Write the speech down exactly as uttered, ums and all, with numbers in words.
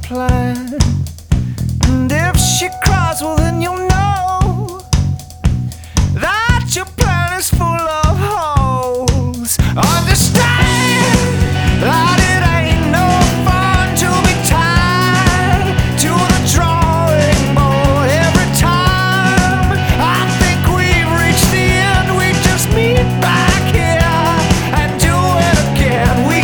plan. And if she cries, well then you'll